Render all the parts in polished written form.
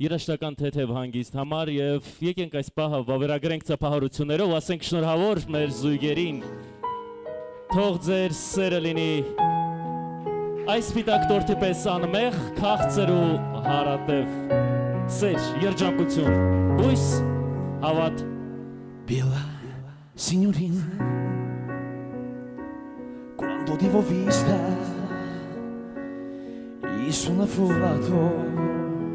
երաշտական թեթև հանգիստ համար եւ եկենք այս պահը վավերագրենք ծափահարություններով, ասենք շնորհավոր մեր զույգերին։ Թող ձեր սերը լինի այս սպիտակ տորթի պես անմեղ, քաղցր ու հարատև սեր, երջանկություն, հույս, հավատ։ Bella signorina, quando ti ho vista, io sono affollato.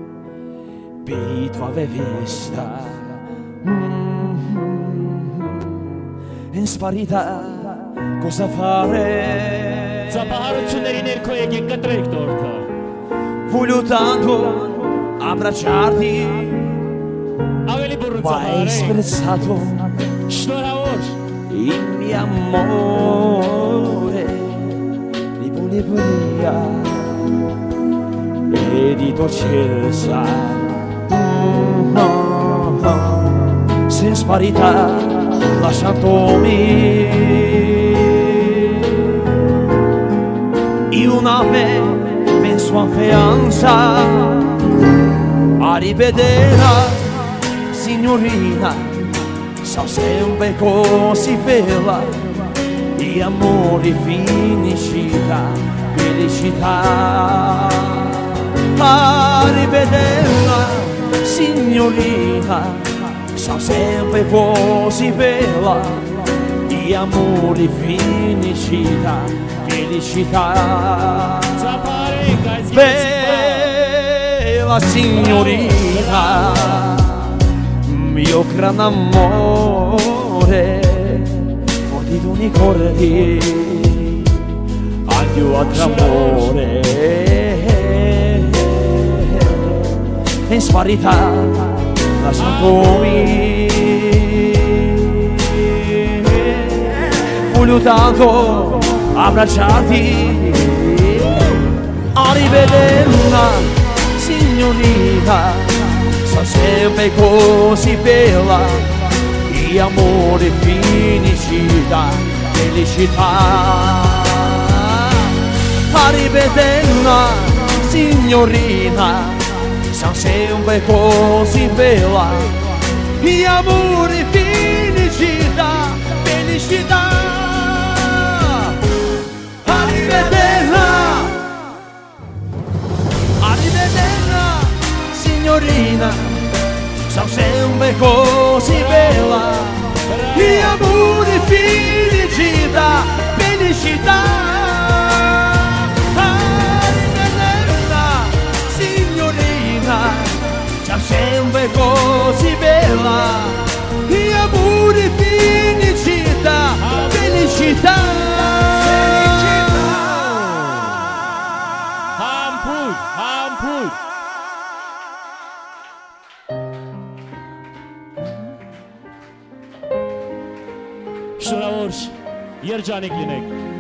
Tu avevi vista in sparita cosa fare Ծափահարությունների ներքո եկեք կտրեք տորթը voglio tanto abbracciarti ավելի բուրըց ma hai sprezzato շնորհավոր il mio amore di bulia e di dolcezza sei sparita lasciandomi io una me penso a fianza a rivederla signorina so sempre così bella di amore finiscita felicità a rivederla signorina so sempre così bella di amore finiscita felicità bella signorina mio gran amore forti d'uni cordi al più altro amore in sparità lasciandomi voglio tanto abbracciarti a rivederla signorina so sempre così bella di amore finicità felicità a rivederla signorina sono sempre così bella di amore felicità felicità a rivederla signorina sono sempre così bella di amore felicità felicità c'è sempre così bella di amore felicità felicità Համբույր շնորհավոր երջանիկ լինեք